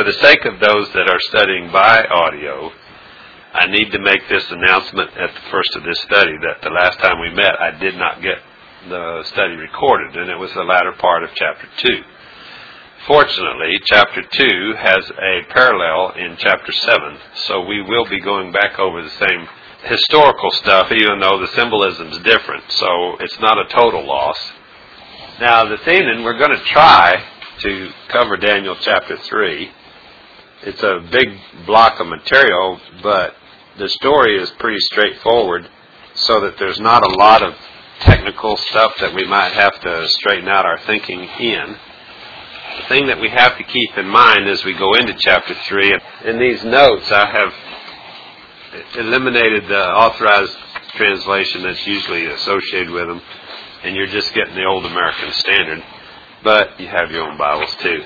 for the sake of those that are studying by audio, I need to make this announcement at the first of this study that the last time we met, I did not get the study recorded, and it was the latter part of Chapter 2. Fortunately, Chapter 2 has a parallel in Chapter 7, so we will be going back over the same historical stuff, even though the symbolism is different, so it's not a total loss. Now, this evening, we're going to try to cover Daniel Chapter 3. It's a big block of material, but the story is pretty straightforward, so that there's not a lot of technical stuff that we might have to straighten out our thinking in. The thing that we have to keep in mind as we go into Chapter 3, in these notes I have eliminated the authorized translation that's usually associated with them, and you're just getting the Old American Standard, but you have your own Bibles too.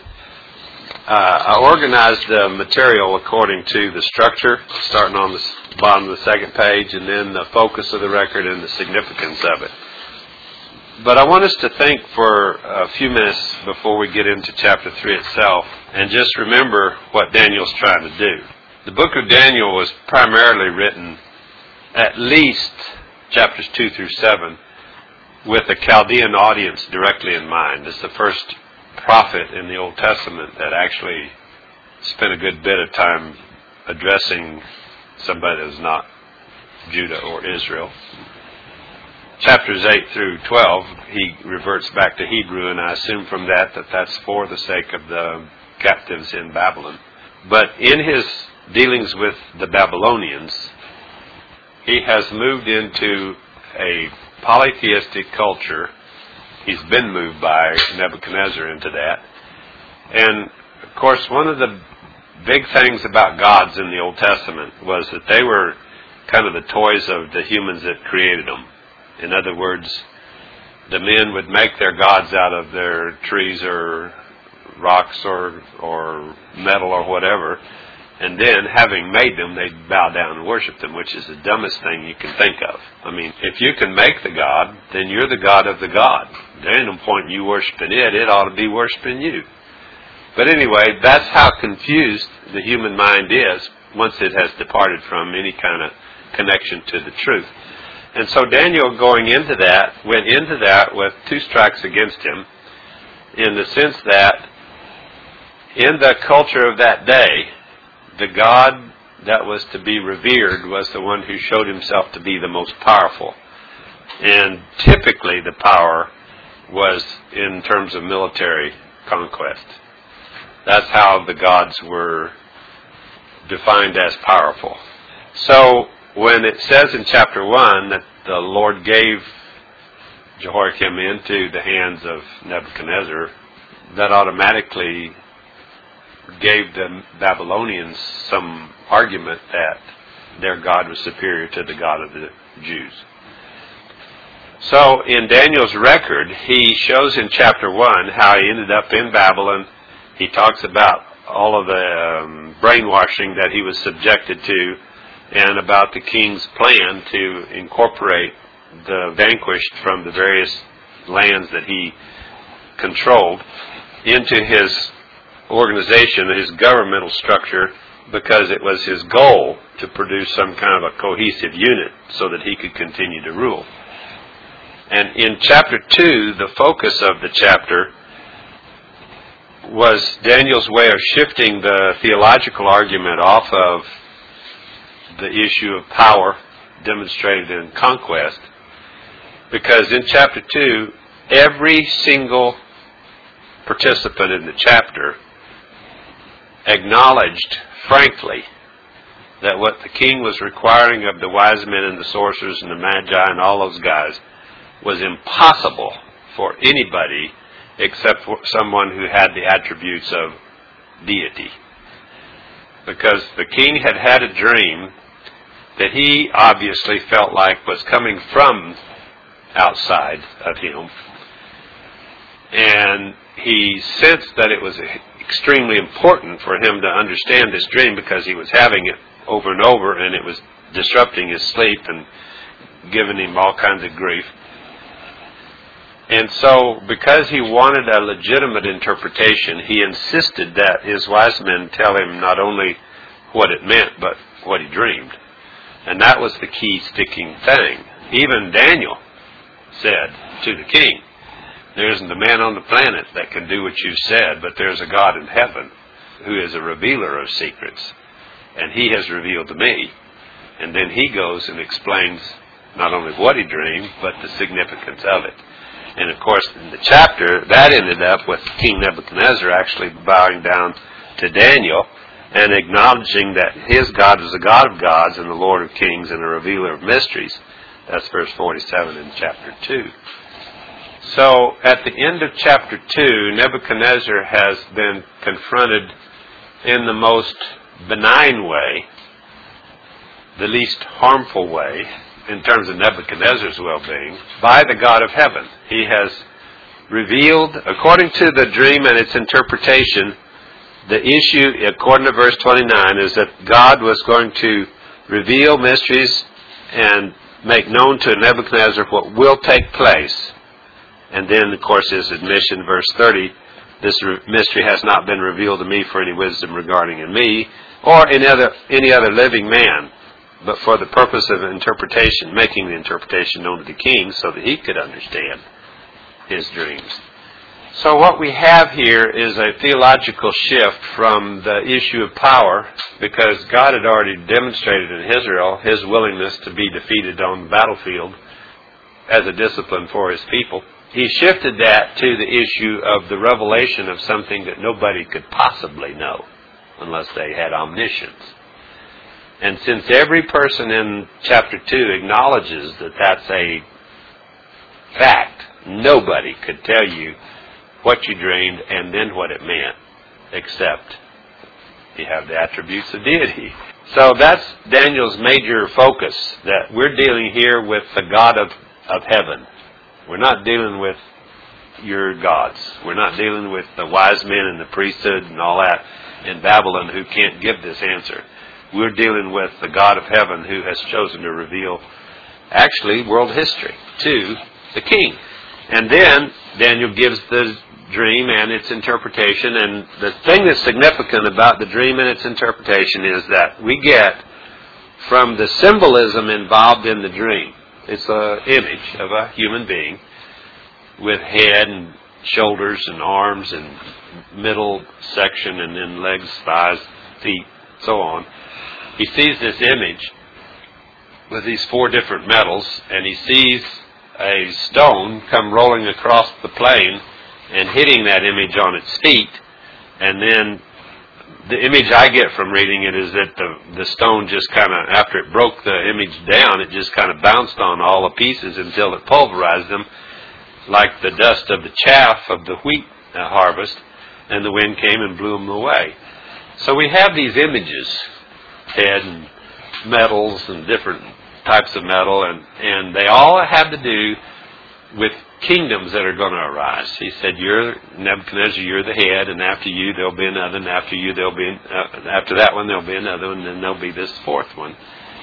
I organized the material according to the structure, starting on the bottom of the second page, and then the focus of the record and the significance of it. But I want us to think for a few minutes before we get into Chapter 3 itself, and just remember what Daniel's trying to do. The book of Daniel was primarily written, at least chapters 2 through 7, with a Chaldean audience directly in mind. It's the first prophet in the Old Testament that actually spent a good bit of time addressing somebody that was not Judah or Israel. Chapters 8 through 12, he reverts back to Hebrew, and I assume from that that's for the sake of the captives in Babylon. But in his dealings with the Babylonians, he has moved into a polytheistic culture. He's been moved by Nebuchadnezzar into that. And, of course, one of the big things about gods in the Old Testament was that they were kind of the toys of the humans that created them. In other words, the men would make their gods out of their trees or rocks or metal or whatever, and then, having made them, they'd bow down and worship them, which is the dumbest thing you can think of. I mean, if you can make the god, then you're the god of the god. There ain't no point in you worshiping it. It ought to be worshiping you. But anyway, that's how confused the human mind is once it has departed from any kind of connection to the truth. And so Daniel, going into that, went into that with two strikes against him, in the sense that in the culture of that day, the God that was to be revered was the one who showed himself to be the most powerful. And typically the power was in terms of military conquest. That's how the gods were defined as powerful. So when it says in chapter 1 that the Lord gave Jehoiakim into the hands of Nebuchadnezzar, that automatically gave the Babylonians some argument that their God was superior to the God of the Jews. So in Daniel's record, he shows in chapter 1 how he ended up in Babylon. He talks about all of the brainwashing that he was subjected to, and about the king's plan to incorporate the vanquished from the various lands that he controlled into his organization, his governmental structure, because it was his goal to produce some kind of a cohesive unit so that he could continue to rule. And in chapter 2, the focus of the chapter was Daniel's way of shifting the theological argument off of the issue of power demonstrated in conquest, because in chapter 2, every single participant in the chapter acknowledged frankly that what the king was requiring of the wise men and the sorcerers and the magi and all those guys was impossible for anybody except for someone who had the attributes of deity. Because the king had had a dream that he obviously felt like was coming from outside of him, and he sensed that it was extremely important for him to understand this dream because he was having it over and over, and it was disrupting his sleep and giving him all kinds of grief. And so, because he wanted a legitimate interpretation, he insisted that his wise men tell him not only what it meant, but what he dreamed. And that was the key sticking thing. Even Daniel said to the king, there isn't a man on the planet that can do what you've said, but there's a God in heaven who is a revealer of secrets. And he has revealed to me. And then he goes and explains not only what he dreamed, but the significance of it. And of course, in the chapter, that ended up with King Nebuchadnezzar actually bowing down to Daniel and acknowledging that his God was the God of gods and the Lord of kings and a revealer of mysteries. That's verse 47 in chapter 2. So, at the end of chapter 2, Nebuchadnezzar has been confronted in the most benign way, the least harmful way, in terms of Nebuchadnezzar's well-being, by the God of heaven. He has revealed, according to the dream and its interpretation, the issue, according to verse 29, is that God was going to reveal mysteries and make known to Nebuchadnezzar what will take place. And then, of course, his admission, verse 30, this mystery has not been revealed to me for any wisdom regarding in me or any other living man, but for the purpose of interpretation, making the interpretation known to the king so that he could understand his dreams. So what we have here is a theological shift from the issue of power, because God had already demonstrated in Israel his willingness to be defeated on the battlefield as a discipline for his people. He shifted that to the issue of the revelation of something that nobody could possibly know unless they had omniscience. And since every person in chapter 2 acknowledges that that's a fact, nobody could tell you what you dreamed and then what it meant, except you have the attributes of deity. So that's Daniel's major focus, that we're dealing here with the God of heaven. We're not dealing with your gods. We're not dealing with the wise men and the priesthood and all that in Babylon who can't give this answer. We're dealing with the God of heaven who has chosen to reveal, actually, world history to the king. And then Daniel gives the dream and its interpretation. And the thing that's significant about the dream and its interpretation is that we get from the symbolism involved in the dream. It's an image of a human being with head and shoulders and arms and middle section and then legs, thighs, feet, so on. He sees this image with these 4 different metals, and he sees a stone come rolling across the plain and hitting that image on its feet. And then the image I get from reading it is that the stone just kind of, after it broke the image down, it just kind of bounced on all the pieces until it pulverized them like the dust of the chaff of the wheat harvest, and the wind came and blew them away. So we have these images, head and metals and different types of metal, and they all have to do with kingdoms that are going to arise. He said, "You're Nebuchadnezzar, you're the head, and after you there'll be another, and after you there'll be after that one there'll be another, and then there'll be this 4th one."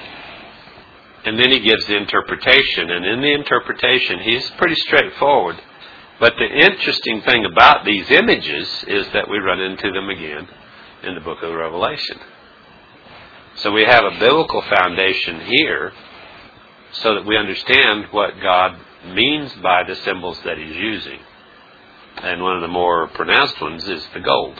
And then he gives the interpretation, and in the interpretation he's pretty straightforward. But the interesting thing about these images is that we run into them again in the book of Revelation. So we have a biblical foundation here so that we understand what God means by the symbols that he's using. And one of the more pronounced ones is the gold.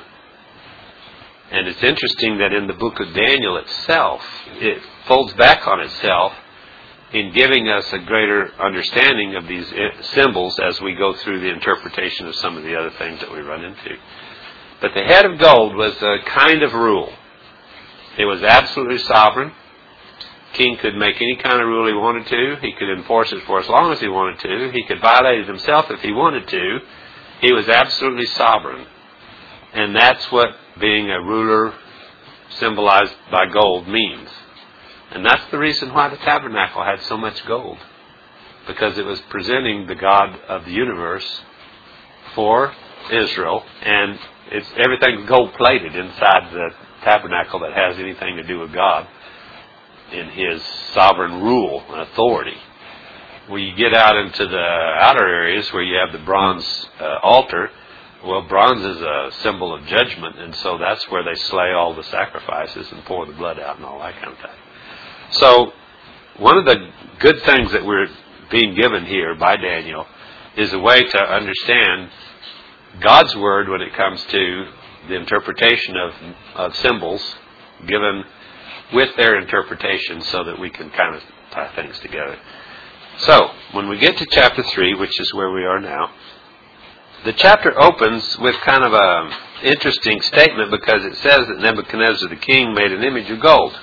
And it's interesting that in the book of Daniel itself, it folds back on itself in giving us a greater understanding of these symbols as we go through the interpretation of some of the other things that we run into. But the head of gold was a kind of rule. It was absolutely sovereign. King could make any kind of rule he wanted to. He could enforce it for as long as he wanted to. He could violate it himself if he wanted to. He was absolutely sovereign. And that's what being a ruler symbolized by gold means. And that's the reason why the tabernacle had so much gold. Because it was presenting the God of the universe for Israel. And it's everything gold-plated inside the tabernacle that has anything to do with God in his sovereign rule and authority. when you get out into the outer areas where you have the bronze altar, well, bronze is a symbol of judgment, and so that's where they slay all the sacrifices and pour the blood out and all that kind of thing. So one of the good things that we're being given here by Daniel is a way to understand God's Word when it comes to the interpretation of symbols given with their interpretation so that we can kind of tie things together. So, when we get to chapter 3, which is where we are now, the chapter opens with kind of an interesting statement because it says that Nebuchadnezzar the king made an image of gold.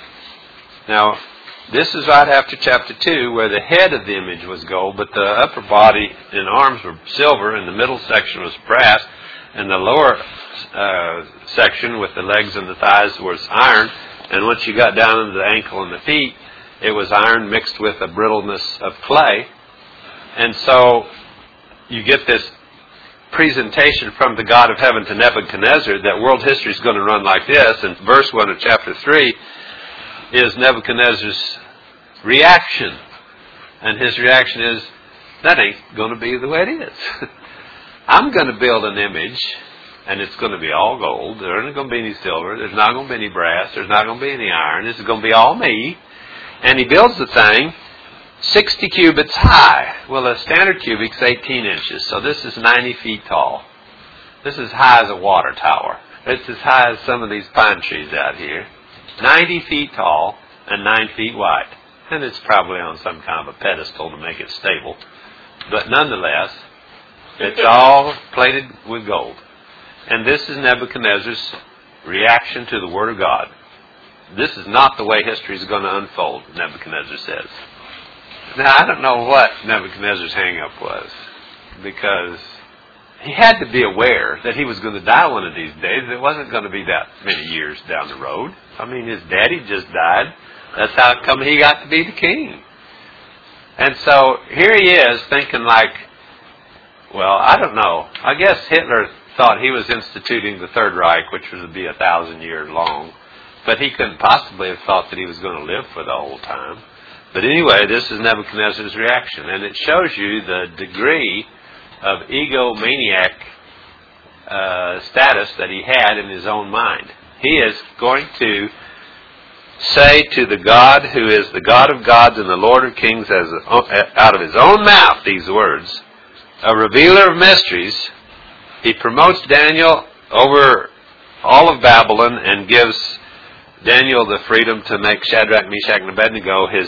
Now, this is right after chapter 2 where the head of the image was gold, but the upper body and arms were silver, and the middle section was brass, and the lower section with the legs and the thighs was iron, and once you got down into the ankle and the feet, it was iron mixed with a brittleness of clay. And so you get this presentation from the God of heaven to Nebuchadnezzar that world history is going to run like this. And verse 1 of chapter 3 is Nebuchadnezzar's reaction. And his reaction is, that ain't going to be the way it is. I'm going to build an image, and it's going to be all gold. There isn't going to be any silver. There's not going to be any brass. There's not going to be any iron. This is going to be all me. And he builds the thing 60 cubits high. Well, a standard cubic's 18 inches, so this is 90 feet tall. This is as high as a water tower. It's as high as some of these pine trees out here. 90 feet tall and 9 feet wide. And it's probably on some kind of a pedestal to make it stable. But nonetheless, it's all plated with gold. And this is Nebuchadnezzar's reaction to the Word of God. This is not the way history is going to unfold, Nebuchadnezzar says. Now, I don't know what Nebuchadnezzar's hang-up was, because he had to be aware that he was going to die one of these days. It wasn't going to be that many years down the road. I mean, his daddy just died. That's how come he got to be the king. And so here he is thinking like, well, I don't know. I guess Hitler thought he was instituting the Third Reich, which would be 1,000 years long. But he couldn't possibly have thought that he was going to live for the whole time. But anyway, this is Nebuchadnezzar's reaction. And it shows you the degree of egomaniac status that he had in his own mind. He is going to say to the God who is the God of gods and the Lord of kings out of his own mouth these words, a revealer of mysteries. He promotes Daniel over all of Babylon and gives Daniel the freedom to make Shadrach, Meshach, and Abednego his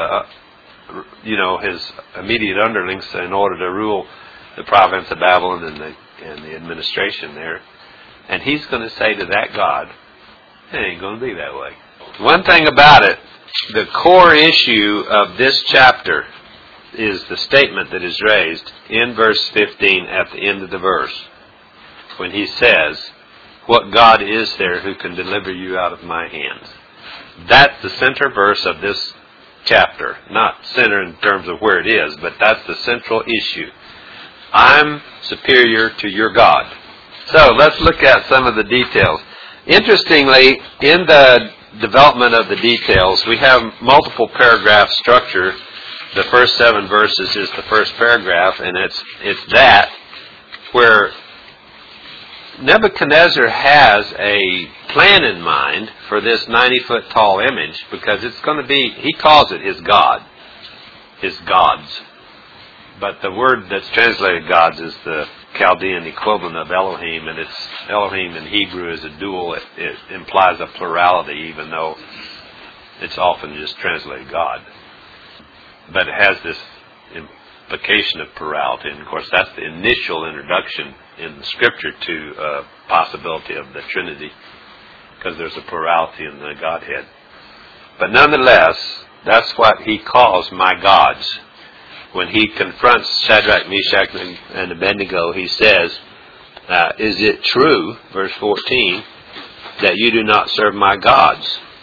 immediate underlings in order to rule the province of Babylon and the administration there. And he's going to say to that God, it ain't going to be that way. One thing about it, the core issue of this chapter is the statement that is raised in verse 15 at the end of the verse, when he says, what God is there who can deliver you out of my hands? That's the center verse of this chapter. Not center in terms of where it is, but that's the central issue. I'm superior to your God. So let's look at some of the details. Interestingly, in the development of the details, we have multiple paragraph structure. The first 7 verses is the first paragraph, and it's that where Nebuchadnezzar has a plan in mind for this 90-foot tall image, because it's going to be, he calls it his God, his gods. But the word that's translated gods is the Chaldean equivalent of Elohim, and it's Elohim in Hebrew is a dual. It implies a plurality, even though it's often just translated God. But it has this implication of plurality, and of course that's the initial introduction in the Scripture to a possibility of the Trinity, because there's a plurality in the Godhead. But nonetheless, that's what he calls my gods. When he confronts Shadrach, Meshach, and Abednego, he says, is it true, verse 14, that you do not serve my gods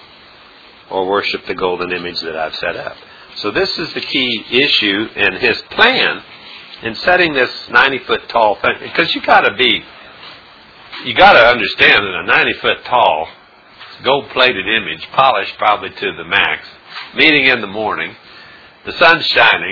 or worship the golden image that I've set up? So this is the key issue in his plan in setting this 90-foot tall thing. Because you got to understand that a 90-foot tall, gold-plated image, polished probably to the max, meeting in the morning, the sun's shining,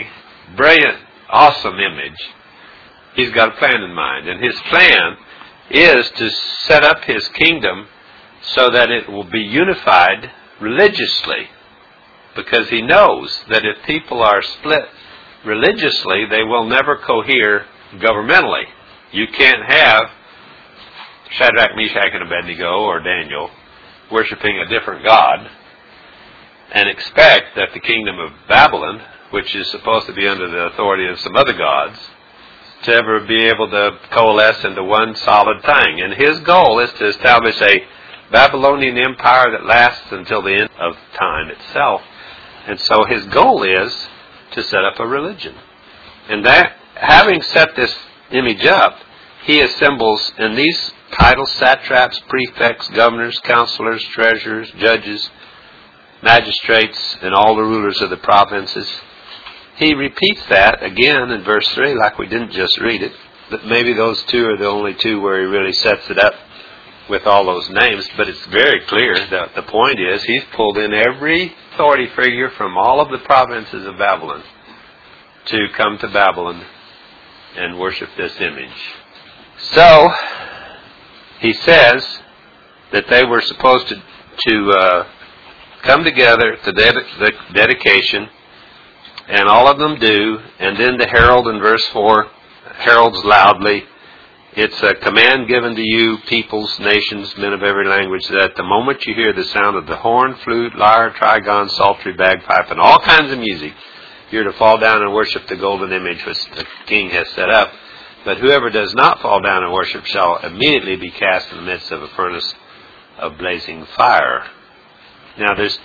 brilliant, awesome image, he's got a plan in mind. And his plan is to set up his kingdom so that it will be unified religiously. Because he knows that if people are split religiously, they will never cohere governmentally. You can't have Shadrach, Meshach, and Abednego, or Daniel, worshiping a different god and expect that the kingdom of Babylon, which is supposed to be under the authority of some other gods, to ever be able to coalesce into one solid thing. And his goal is to establish a Babylonian empire that lasts until the end of time itself. And so his goal is to set up a religion. And that, having set this image up, he assembles in these titles satraps, prefects, governors, counselors, treasurers, judges, magistrates, and all the rulers of the provinces. He repeats that again in verse 3, like we didn't just read it. But maybe those two are the only two where he really sets it up with all those names. But it's very clear that the point is he's pulled in every authority figure from all of the provinces of Babylon to come to Babylon and worship this image. So, he says that they were supposed to come together at the dedication, and all of them do, and then the herald in verse 4 heralds loudly. It's a command given to you, peoples, nations, men of every language, that the moment you hear the sound of the horn, flute, lyre, trigon, psaltery, bagpipe, and all kinds of music, you're to fall down and worship the golden image which the king has set up. But whoever does not fall down and worship shall immediately be cast in the midst of a furnace of blazing fire. Now, there's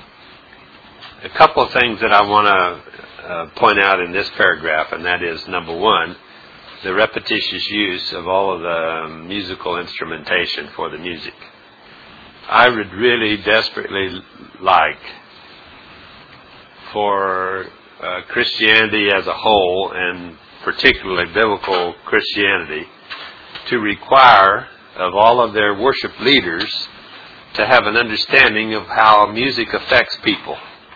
a couple of things that I want to point out in this paragraph, and that is, number one, the repetitious use of all of the musical instrumentation for the music. I would really desperately like for Christianity as a whole, and particularly biblical Christianity, to require of all of their worship leaders to have an understanding of how music affects people.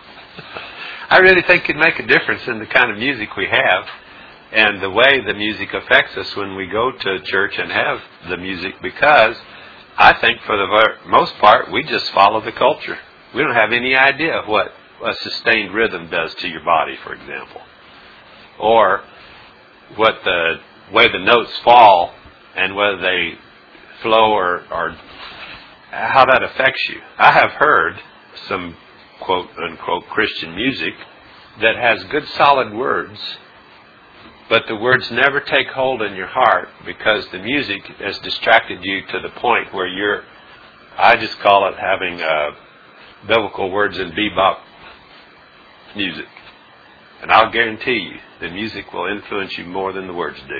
I really think it make a difference in the kind of music we have and the way the music affects us when we go to church and have the music, because I think for the most part we just follow the culture. We don't have any idea what a sustained rhythm does to your body, for example, or what the way the notes fall and whether they flow or how that affects you. I have heard some quote unquote Christian music that has good solid words, but the words never take hold in your heart because the music has distracted you to the point where I just call it having biblical words in bebop music. And I'll guarantee you, the music will influence you more than the words do.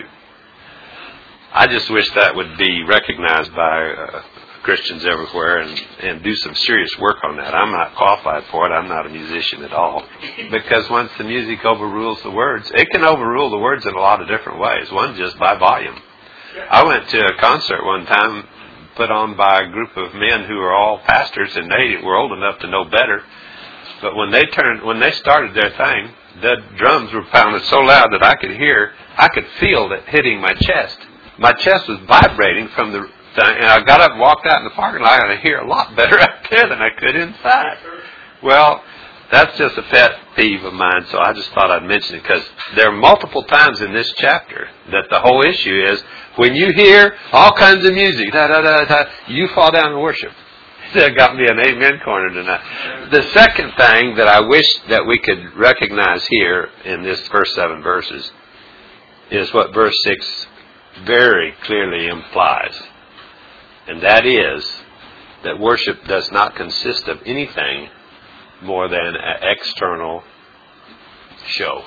I just wish that would be recognized by Christians everywhere and do some serious work on that. I'm not qualified for it. I'm not a musician at all. Because once the music overrules the words, it can overrule the words in a lot of different ways. One, just by volume. I went to a concert one time put on by a group of men who are all pastors, and they were old enough to know better. But when they started their thing, the drums were pounded so loud that I could feel it hitting my chest. My chest was vibrating from the thing, and I got up and walked out in the parking lot, and I hear a lot better out there than I could inside. Well, that's just a pet peeve of mine, so I just thought I'd mention it, because there are multiple times in this chapter that the whole issue is, when you hear all kinds of music, you fall down and worship. That got me an amen corner tonight. The second thing that I wish that we could recognize here in this first 7 verses is what verse 6 very clearly implies. And that is that worship does not consist of anything more than an external show.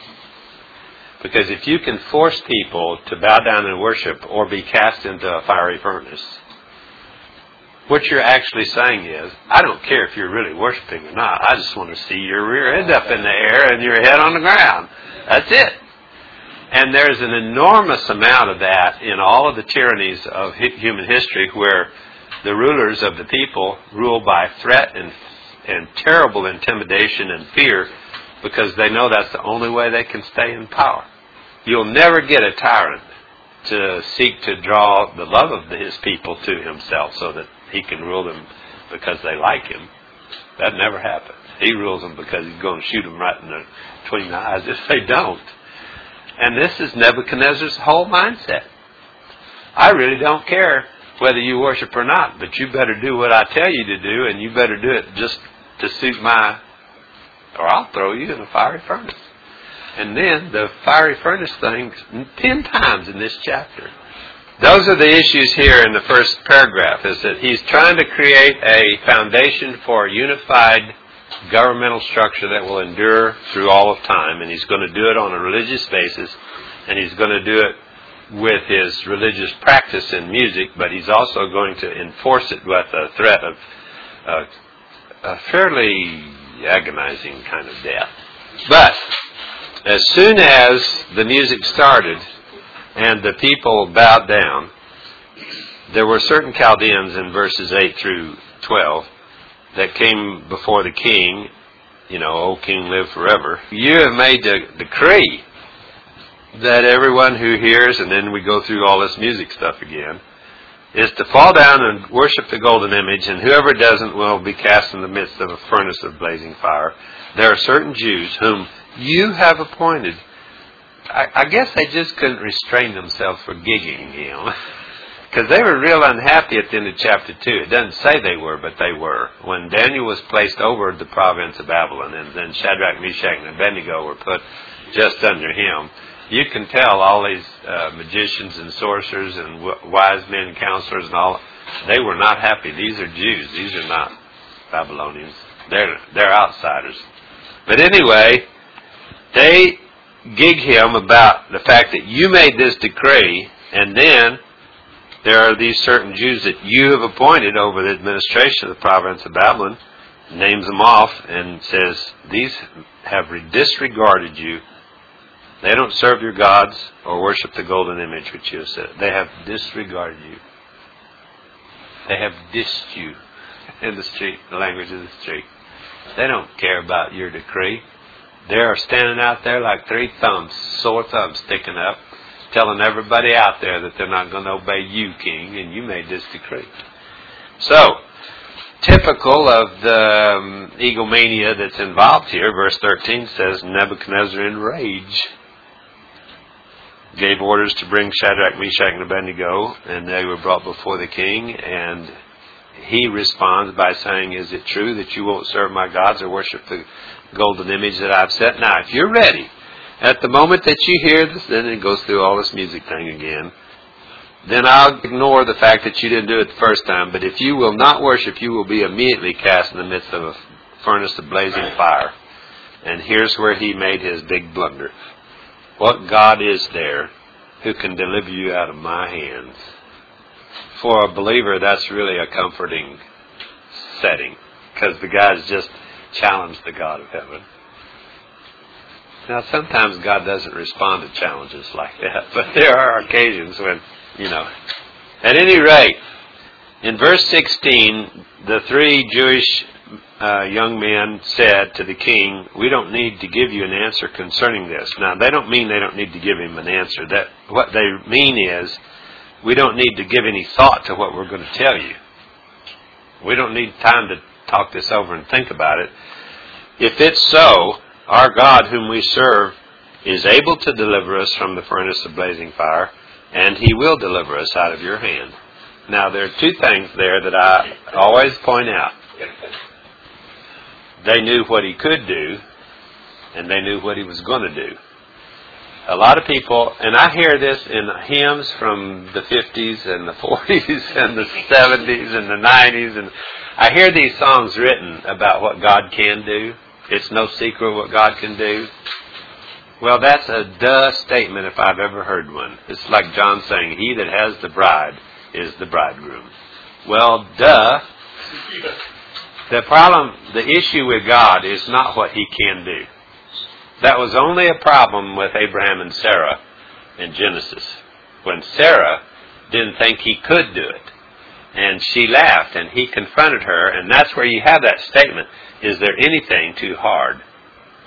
Because if you can force people to bow down and worship or be cast into a fiery furnace, what you're actually saying is, I don't care if you're really worshiping or not. I just want to see your rear end up in the air and your head on the ground. That's it. And there's an enormous amount of that in all of the tyrannies of human history, where the rulers of the people rule by threat and terrible intimidation and fear, because they know that's the only way they can stay in power. You'll never get a tyrant to seek to draw the love of his people to himself so that he can rule them because they like him. That never happens. He rules them because he's going to shoot them right between the eyes if they don't. And this is Nebuchadnezzar's whole mindset. I really don't care whether you worship or not, but you better do what I tell you to do, and you better do it just to suit or I'll throw you in a fiery furnace. And then the fiery furnace thing 10 times in this chapter. Those are the issues here in the first paragraph, is that he's trying to create a foundation for a unified governmental structure that will endure through all of time, and he's going to do it on a religious basis, and he's going to do it with his religious practice in music, but he's also going to enforce it with a threat of a fairly agonizing kind of death. But as soon as the music started and the people bowed down, there were certain Chaldeans in verses 8 through 12 that came before the king, O king, live forever. You have made the decree that everyone who hears, and then we go through all this music stuff again, is to fall down and worship the golden image, and whoever doesn't will be cast in the midst of a furnace of blazing fire. There are certain Jews whom you have appointed. I guess they just couldn't restrain themselves for gigging, because they were real unhappy at the end of chapter 2. It doesn't say they were, but they were. When Daniel was placed over the province of Babylon, and then Shadrach, Meshach, and Abednego were put just under him, you can tell all these magicians and sorcerers and wise men and counselors and all, they were not happy. These are Jews. These are not Babylonians. They're outsiders. But anyway, they gig him about the fact that you made this decree, and then there are these certain Jews that you have appointed over the administration of the province of Babylon, names them off, and says, these have disregarded you. They don't serve your gods or worship the golden image which you have set. They have disregarded you. They have dissed you in the street, the language of the street. They don't care about your decree. They are standing out there like 3 thumbs, sore thumbs sticking up, telling everybody out there that they're not going to obey you, king, and you made this decree. So, typical of the egomania that's involved here, verse 13 says, Nebuchadnezzar in rage gave orders to bring Shadrach, Meshach, and Abednego, and they were brought before the king, and he responds by saying, is it true that you won't serve my gods or worship the golden image that I've set? Now, if you're ready, at the moment that you hear this, then it goes through all this music thing again, then I'll ignore the fact that you didn't do it the first time, but if you will not worship, you will be immediately cast in the midst of a furnace of blazing fire. And here's where he made his big blunder. What God is there who can deliver you out of my hands? For a believer, that's really a comforting setting, because the guy's just challenged the God of heaven. Now, sometimes God doesn't respond to challenges like that, but there are occasions when, At any rate, in verse 16, the 3 Jewish young men said to the king, we don't need to give you an answer concerning this. Now, they don't mean they don't need to give him an answer. What they mean is, we don't need to give any thought to what we're going to tell you. We don't need time to talk this over and think about it. If it's so, our God whom we serve is able to deliver us from the furnace of blazing fire, and he will deliver us out of your hand. Now, there are 2 things there that I always point out. They knew what he could do, and they knew what he was going to do. A lot of people, and I hear this in hymns from the 50s and the 40s and the 70s and the 90s, and I hear these songs written about what God can do. It's no secret what God can do. Well, that's a duh statement if I've ever heard one. It's like John saying, he that has the bride is the bridegroom. Well, duh. The problem, the issue with God is not what he can do. That was only a problem with Abraham and Sarah in Genesis, when Sarah didn't think he could do it. And she laughed, and he confronted her, and that's where you have that statement, is there anything too hard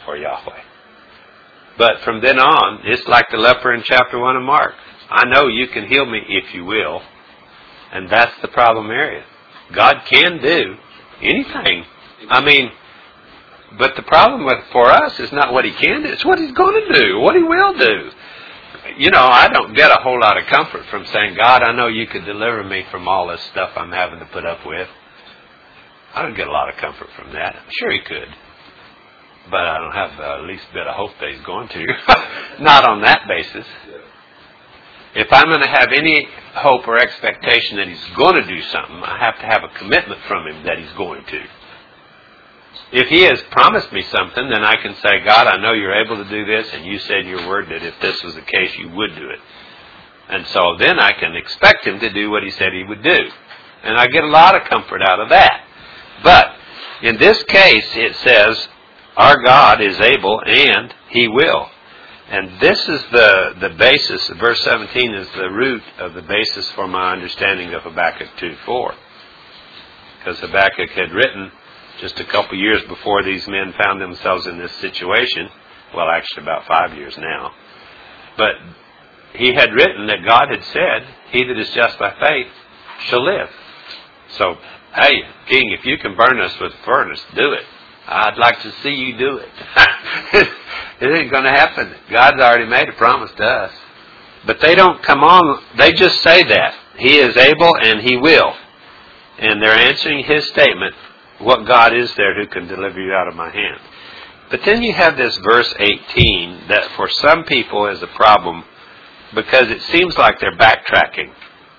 for Yahweh. But from then on, it's like the leper in chapter 1 of Mark. I know you can heal me if you will. And that's the problem area. God can do anything. I mean, but the problem for us is not what He can do. It's what He's going to do, what He will do. You know, I don't get a whole lot of comfort from saying, God, I know you could deliver me from all this stuff I'm having to put up with. I don't get a lot of comfort from that. I'm sure He could. But I don't have the least bit of hope that He's going to. Not on that basis. If I'm going to have any hope or expectation that He's going to do something, I have to have a commitment from Him that He's going to. If He has promised me something, then I can say, God, I know You're able to do this, and You said in Your Word that if this was the case, You would do it. And so then I can expect Him to do what He said He would do. And I get a lot of comfort out of that. But in this case, it says, our God is able and He will. And this is the basis. Verse 17 is the root of the basis for my understanding of Habakkuk 2:4. Because Habakkuk had written just a couple years before these men found themselves in this situation. Well, actually about 5 years now. But he had written that God had said, he that is just by faith shall live. So, hey, King, if you can burn us with furnace, do it. I'd like to see you do it. It ain't going to happen. God's already made a promise to us. But they don't come on. They just say that. He is able and He will. And they're answering His statement, what God is there who can deliver you out of my hand. But then you have this verse 18 that for some people is a problem because it seems like they're backtracking.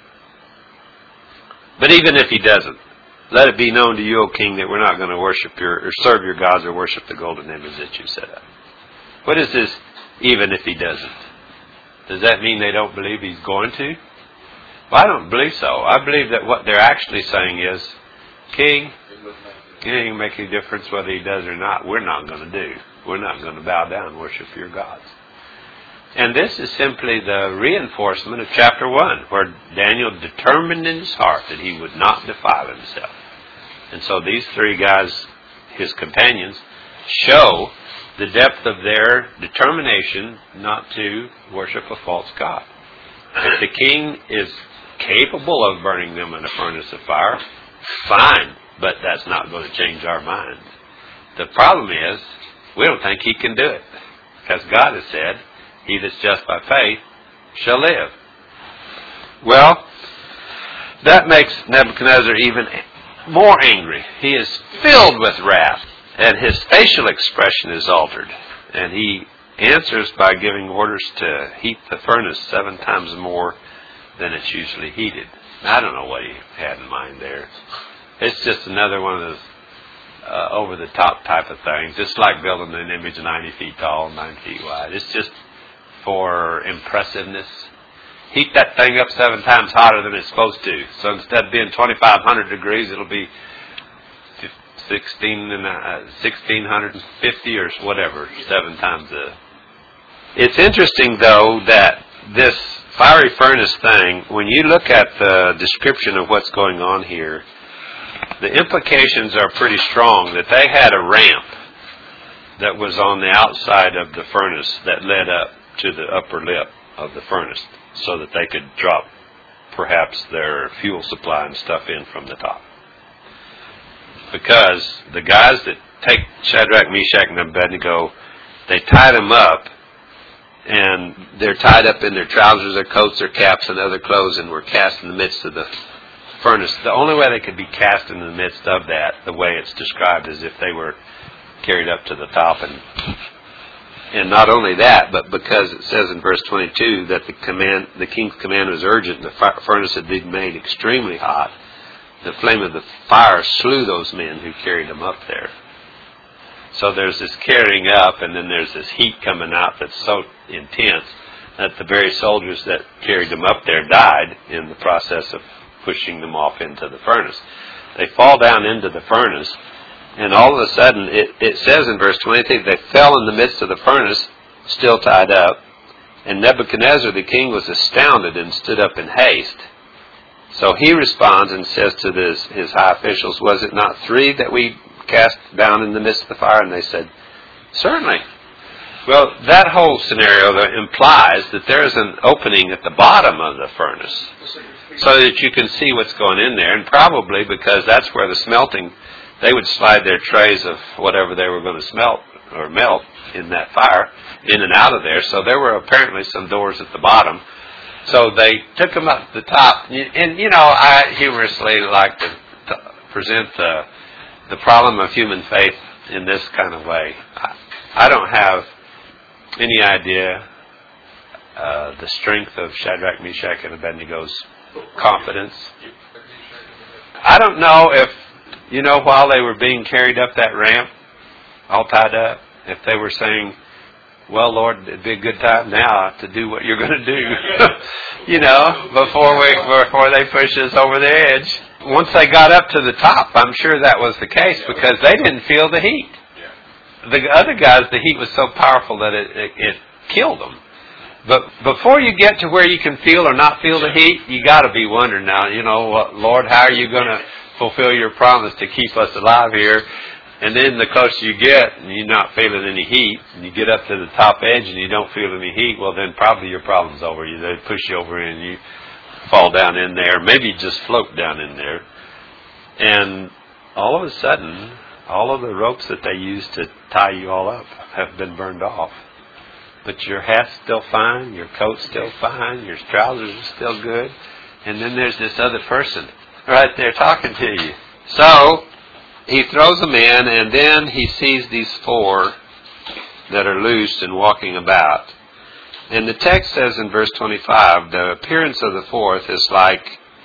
But even if He doesn't, let it be known to you, O King, that we're not going to worship or serve your gods or worship the golden image that you set up. What is this, even if He doesn't? Does that mean they don't believe He's going to? Well, I don't believe so. I believe that what they're actually saying is, King, it ain't make any difference whether He does or not. We're not going to do. We're not going to bow down and worship your gods. And this is simply the reinforcement of chapter 1, where Daniel determined in his heart that he would not defile himself. And so these three guys, his companions, show the depth of their determination not to worship a false god. If the king is capable of burning them in a furnace of fire, fine, but that's not going to change our minds. The problem is, we don't think He can do it, because God has said, he that's just by faith shall live. Well, that makes Nebuchadnezzar even more angry. He is filled with wrath, and his facial expression is altered. And he answers by giving orders to heat the furnace 7 times more than it's usually heated. I don't know what he had in mind there. It's just another one of those over-the-top type of things. It's like building an image 90 feet tall, 9 feet wide. It's just for impressiveness. Heat that thing up 7 times hotter than it's supposed to. So instead of being 2,500 degrees, it'll be 1,650 or whatever, 7 times the... It's interesting, though, that this fiery furnace thing, when you look at the description of what's going on here, the implications are pretty strong that they had a ramp that was on the outside of the furnace that led up to the upper lip of the furnace so that they could drop perhaps their fuel supply and stuff in from the top. Because the guys that take Shadrach, Meshach, and Abednego, they tie them up, and they're tied up in their trousers, their coats, their caps, and other clothes, and were cast in the midst of the furnace. The only way they could be cast in the midst of that, the way it's described, is if they were carried up to the top. And not only that, but because it says in verse 22 that the king's command was urgent, and the furnace had been made extremely hot, the flame of the fire slew those men who carried them up there. So there's this carrying up, and then there's this heat coming out that's so intense that the very soldiers that carried them up there died in the process of pushing them off into the furnace. They fall down into the furnace, and all of a sudden, it says in verse 23, they fell in the midst of the furnace, still tied up, and Nebuchadnezzar the king was astounded and stood up in haste. So he responds and says to his high officials, was it not 3 that we cast down in the midst of the fire? And they said, Certainly. Well, that whole scenario implies that there is an opening at the bottom of the furnace so that you can see what's going in there, and probably because that's where the smelting, they would slide their trays of whatever they were going to smelt or melt in that fire in and out of there. So there were apparently some doors at the bottom. So they took them up to the top. And, you know, I humorously like to present the problem of human faith in this kind of way. I don't have any idea the strength of Shadrach, Meshach, and Abednego's confidence. I don't know if, you know, while they were being carried up that ramp, all tied up, if they were saying, well, Lord, it'd be a good time now to do what you're going to do, you know, before they push us over the edge. Once they got up to the top, I'm sure that was the case because they didn't feel the heat. The other guys, the heat was so powerful that it killed them. But before you get to where you can feel or not feel the heat, you got to be wondering now, you know, Lord, how are you going to fulfill your promise to keep us alive here? And then the closer you get and you're not feeling any heat, and you get up to the top edge and you don't feel any heat, well then probably your problem's over. They push you over and you fall down in there, maybe just float down in there. And all of a sudden, all of the ropes that they used to tie you all up have been burned off. But your hat's still fine, your coat's still fine, your trousers are still good. And then there's this other person right there talking to you. So he throws them in, and then he sees these four that are loose and walking about. And the text says in verse 25, the appearance of the fourth is like,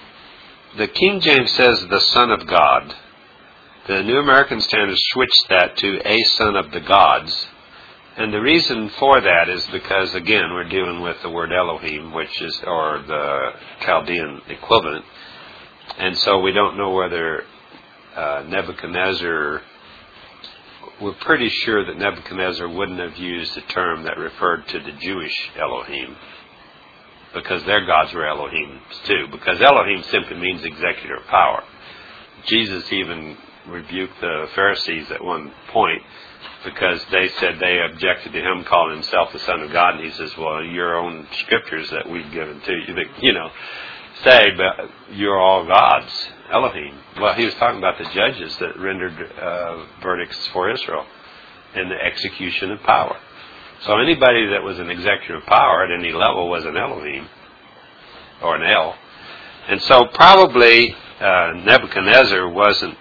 the King James says, the Son of God. The New American Standard switched that to a son of the gods. And the reason for that is because, again, we're dealing with the word Elohim, which is, or the Chaldean equivalent. And so we don't know whether Nebuchadnezzar, we're pretty sure that Nebuchadnezzar wouldn't have used a term that referred to the Jewish Elohim, because their gods were Elohims too, because Elohim simply means executor of power. Jesus even rebuked the Pharisees at one point because they said they objected to him calling himself the Son of God, and he says, well, your own scriptures that we've given to you, that, you know, say, but you're all gods, Elohim. Well, he was talking about the judges that rendered verdicts for Israel and the execution of power. So anybody that was an executive of power at any level was an Elohim, or an El. And so probably Nebuchadnezzar wasn't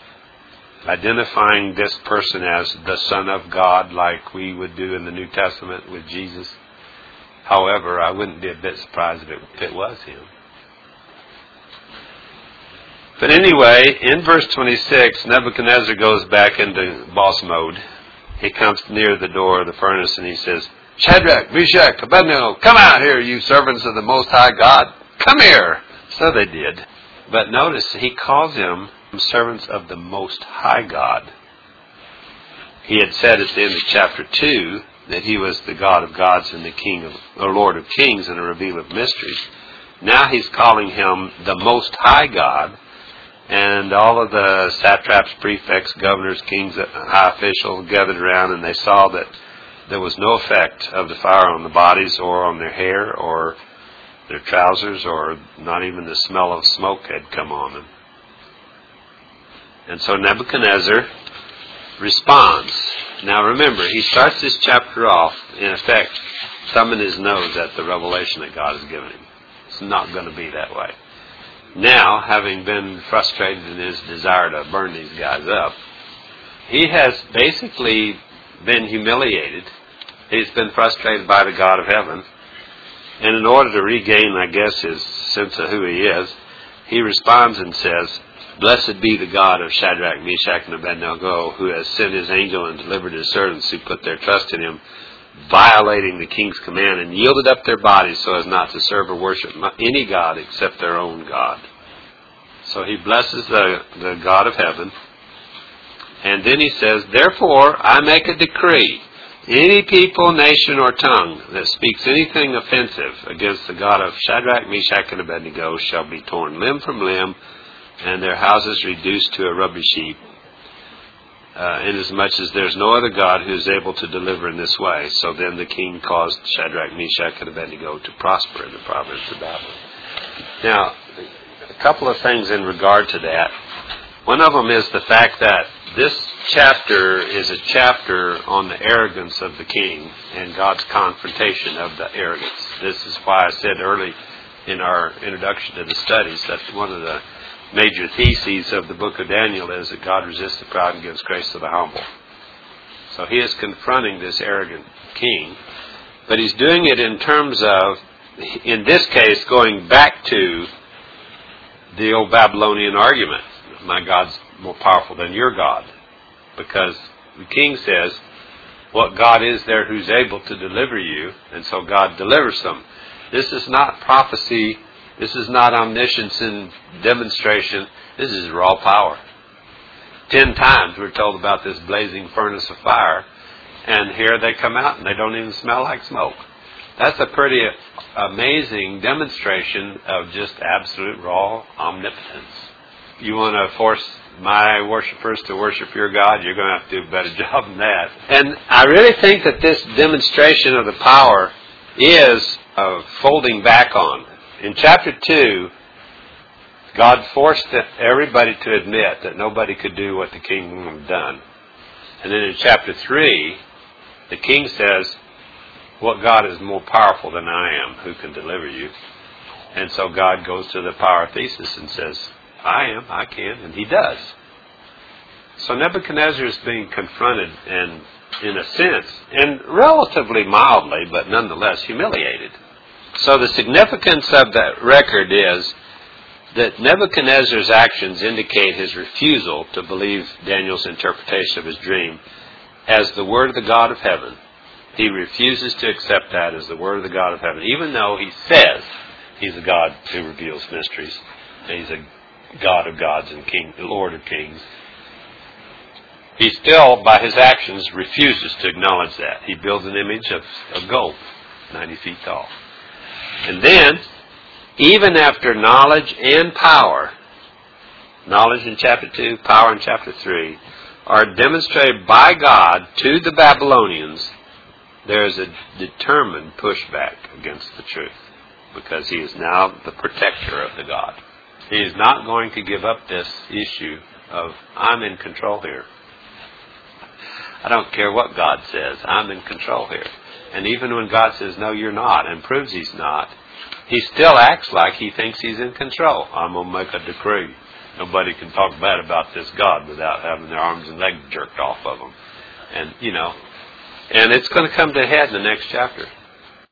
identifying this person as the Son of God like we would do in the New Testament with Jesus. However, I wouldn't be a bit surprised if it was him. But anyway, in verse 26, Nebuchadnezzar goes back into boss mode. He comes near the door of the furnace and he says, Shadrach, Meshach, Abednego, come out here, you servants of the Most High God. Come here. So they did. But notice, he calls them servants of the Most High God. He had said at the end of chapter 2 that he was the God of gods and the King of, or Lord of kings and a revealer of mysteries. Now he's calling him the Most High God. And all of the satraps, prefects, governors, kings, high officials gathered around, and they saw that there was no effect of the fire on the bodies or on their hair or their trousers, or not even the smell of smoke had come on them. And so Nebuchadnezzar responds. Now remember, he starts this chapter off, in effect, thumbing his nose at the revelation that God has given him. It's not going to be that way. Now, having been frustrated in his desire to burn these guys up, he has basically been humiliated. He's been frustrated by the God of heaven. And in order to regain, I guess, his sense of who he is, he responds and says, Blessed be the God of Shadrach, Meshach, and Abednego, who has sent his angel and delivered his servants who put their trust in him, violating the king's command, and yielded up their bodies so as not to serve or worship any god except their own God. So he blesses the God of heaven. And then he says, Therefore I make a decree. Any people, nation, or tongue that speaks anything offensive against the God of Shadrach, Meshach, and Abednego shall be torn limb from limb, and their houses reduced to a rubbish heap. inasmuch as there's no other God who is able to deliver in this way. So then the king caused Shadrach, Meshach, and Abednego to prosper in the province of Babylon. Now, a couple of things in regard to that. One of them is the fact that this chapter is a chapter on the arrogance of the king and God's confrontation of the arrogance. This is why I said early in our introduction to the studies that one of the major theses of the book of Daniel is that God resists the proud and gives grace to the humble. So he is confronting this arrogant king, but he's doing it in terms of, in this case, going back to the old Babylonian argument. My God's more powerful than your God. Because the king says, what God is there who's able to deliver you, and so God delivers them. This is not prophecy. This is not omniscience and demonstration. This is raw power. 10 times we're told about this blazing furnace of fire, and here they come out and they don't even smell like smoke. That's a pretty amazing demonstration of just absolute raw omnipotence. You want to force my worshipers to worship your God, you're going to have to do a better job than that. And I really think that this demonstration of the power is folding back on. In chapter 2, God forced everybody to admit that nobody could do what the king had done. And then in chapter 3, the king says, what God is more powerful than I am, who can deliver you? And so God goes to the power thesis and says, I am, I can, and he does. So Nebuchadnezzar is being confronted and, in a sense, and relatively mildly, but nonetheless humiliated. So the significance of that record is that Nebuchadnezzar's actions indicate his refusal to believe Daniel's interpretation of his dream as the word of the God of heaven. He refuses to accept that as the word of the God of heaven, even though he says he's a God who reveals mysteries. And he's a God of gods and King, the Lord of kings. He still, by his actions, refuses to acknowledge that. He builds an image of gold, 90 feet tall. And then, even after knowledge and power, knowledge in chapter 2, power in chapter 3, are demonstrated by God to the Babylonians, there is a determined pushback against the truth, because he is now the protector of the God. He is not going to give up this issue of, I'm in control here. I don't care what God says, I'm in control here. And even when God says, no, you're not, and proves he's not, he still acts like he thinks he's in control. I'm going to make a decree. Nobody can talk bad about this God without having their arms and legs jerked off of them. And, and it's going to come to a head in the next chapter.